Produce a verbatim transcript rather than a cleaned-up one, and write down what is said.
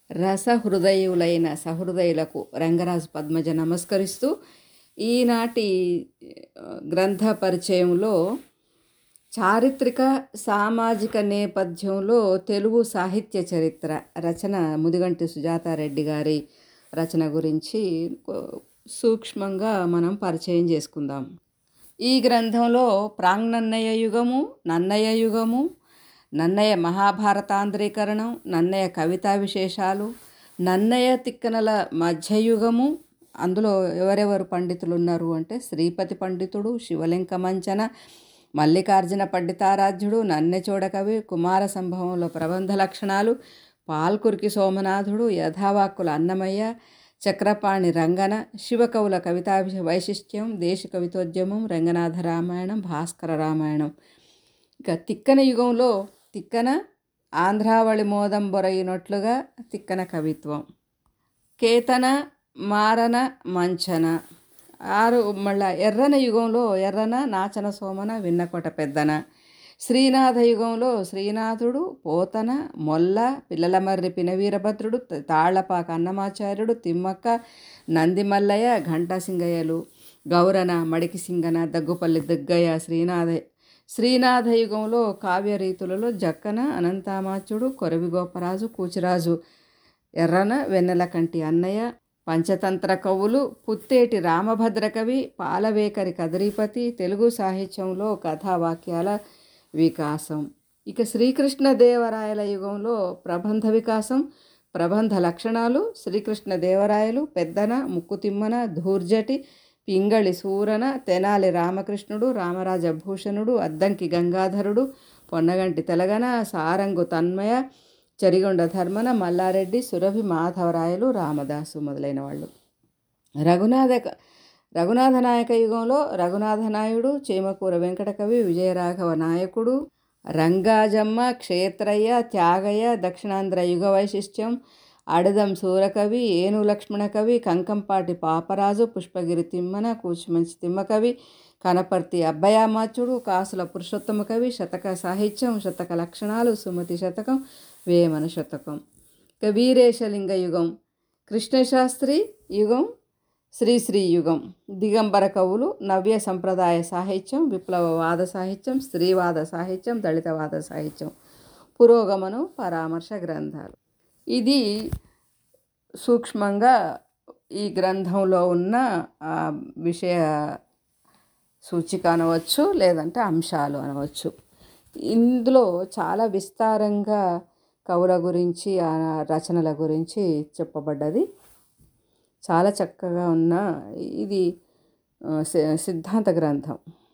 రసహృదయులైన సహృదయులకు రంగరాజు పద్మజ నమస్కరిస్తూ ఈనాటి గ్రంథ పరిచయంలో చారిత్రక సామాజిక నేపథ్యంలో తెలుగు సాహిత్య చరిత్ర రచన ముదిగంటి సుజాతారెడ్డి గారి రచన గురించి సూక్ష్మంగా మనం పరిచయం చేసుకుందాం. ఈ గ్రంథంలో ప్రాంగ్నన్నయ యుగము, నన్నయ యుగము, నన్నయ మహాభారతాంధ్రీకరణం, నన్నయ కవితా విశేషాలు, నన్నయ తిక్కనల మధ్యయుగము, అందులో ఎవరెవరు పండితులు ఉన్నారు అంటే శ్రీపతి పండితుడు, శివలింక మంచన, మల్లికార్జున పండితారాధ్యుడు, నన్నెచోడ కవి, కుమార సంభవంలో ప్రబంధ లక్షణాలు, పాల్కురికి సోమనాథుడు, యథావాక్కుల అన్నమయ్య, చక్రపాణి రంగన, శివకవుల కవితా వైశిష్ట్యం, దేశ కవితోద్యమం, రంగనాథ రామాయణం, భాస్కర రామాయణం. ఇక తిక్కన యుగంలో తిక్కన ఆంధ్రావళి మోదం బొరయినట్లుగా తిక్కన కవిత్వం, కేతన మారన మంచన, ఆరు మళ్ళా ఎర్రన యుగంలో ఎర్రన నాచన సోమన విన్నకొట పెద్దన, శ్రీనాథ యుగంలో శ్రీనాథుడు, పోతన, మొల్ల, పిల్లలమర్రి పినవీరభద్రుడు, తాళ్లపాక అన్నమాచార్యుడు, తిమ్మక్క, నందిమల్లయ్య, ఘంటాసింగయ్యలు, గౌరన, మడికి సింగన, దగ్గుపల్లి దుగ్గయ్య, శ్రీనాథ శ్రీనాథ యుగంలో కావ్య రీతులలో జక్కన, అనంతామాచుడు, కొరవి గోపరాజు, కూచిరాజు, ఎర్రన, వెన్నెలకంటి అన్నయ్య, పంచతంత్ర కవులు, పుత్తేటి రామభద్ర కవి, పాలవేకరి కదిరిపతి, తెలుగు సాహిత్యంలో కథావాక్యాల వికాసం. ఇక శ్రీకృష్ణదేవరాయల యుగంలో ప్రబంధ వికాసం, ప్రబంధ లక్షణాలు, శ్రీకృష్ణదేవరాయలు, పెద్దన, ముక్కుతిమ్మన, ధూర్జటి, పింగళి సూరన, తెనాలి రామకృష్ణుడు, రామరాజభూషణుడు, అద్దంకి గంగాధరుడు, పొన్నగంటి తెలగన, సారంగు తన్మయ, చరిగొండ ధర్మన, మల్లారెడ్డి, సురభి మాధవరాయలు, రామదాసు మొదలైన వాళ్ళు. రఘునాథ రఘునాథ నాయక యుగంలో రఘునాథ నాయుడు, చేమకూర వెంకటకవి, విజయరాఘవ నాయకుడు, రంగాజమ్మ, క్షేత్రయ్య, త్యాగయ్య, దక్షిణాంధ్ర యుగ వైశిష్ట్యం, అడదం సూరకవి, ఏను లక్ష్మణ కవి, కంకంపాటి పాపరాజు, పుష్పగిరి తిమ్మన, కూచిమంచి తిమ్మకవి, కనపర్తి అబ్బయామాచుడు, కాసుల పురుషోత్తమ కవి, శతక సాహిత్యం, శతక లక్షణాలు, సుమతి శతకం, వేమన శతకం. ఇక వీరేశలింగ యుగం, కృష్ణశాస్త్రి యుగం, శ్రీశ్రీ యుగం, దిగంబర కవులు, నవ్య సంప్రదాయ సాహిత్యం, విప్లవవాద సాహిత్యం, స్త్రీవాద సాహిత్యం, దళితవాద సాహిత్యం, పురోగమనం, పరామర్శ గ్రంథాలు. ఇది సూక్ష్మంగా ఈ గ్రంథంలో ఉన్న విషయ సూచిక అనవచ్చు, లేదంటే అంశాలు అనవచ్చు. ఇందులో చాలా విస్తారంగా కవుల గురించి, ఆ రచనల గురించి చెప్పబడ్డది. చాలా చక్కగా ఉన్న ఇది సిద్ధాంత గ్రంథం.